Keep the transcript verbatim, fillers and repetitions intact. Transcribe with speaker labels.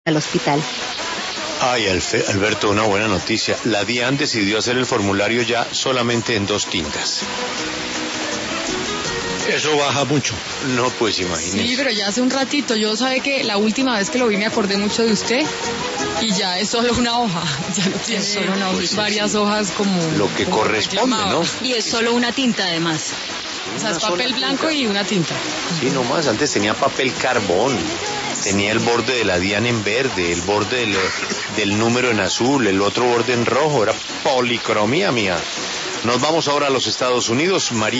Speaker 1: al hospital.
Speaker 2: Ay, Alfe, Alberto, una buena noticia. La DIAN decidió hacer el formulario ya solamente en dos tintas.
Speaker 3: Eso baja mucho.
Speaker 2: No, pues imagínese.
Speaker 4: Sí, pero ya hace un ratito. Yo sabe que la última vez que lo vi me acordé mucho de usted y ya es solo una hoja. Ya no tiene
Speaker 1: solo una
Speaker 4: pues varias sí. hojas como...
Speaker 2: Lo que
Speaker 4: como
Speaker 2: corresponde, ¿no?
Speaker 1: Y es solo una tinta además.
Speaker 4: O sea, es papel blanco y una tinta.
Speaker 2: Sí, nomás. Antes tenía papel carbón. Tenía el borde de la DIAN en verde, el borde del, del número en azul, el otro borde en rojo. Era policromía mía. Nos vamos ahora a los Estados Unidos. María